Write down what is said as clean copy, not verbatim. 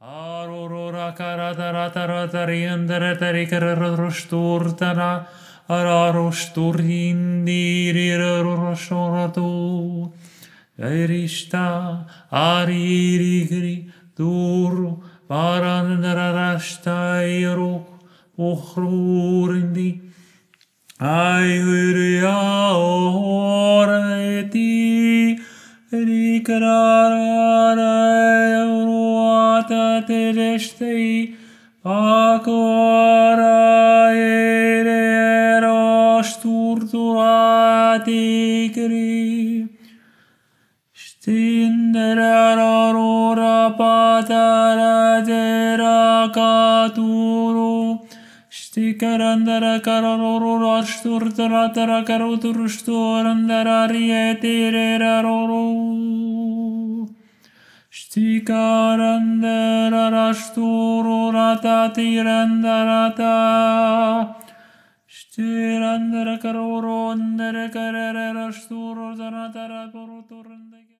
Arorora karataratarariandaratarikararosturtana ararosturindiririrorostoratu Erista aririgri duru parandararastairu uhrurindi Aihuria oreti rikarara uruata terestei pakora erero sturturati kri Stinderarora patara dera katuru Stikarandara kararoro sturtaratara karuturusturandara rietireraroro Stikarandara rastururatatirandara Stirandara karoro andara karara sturutaratara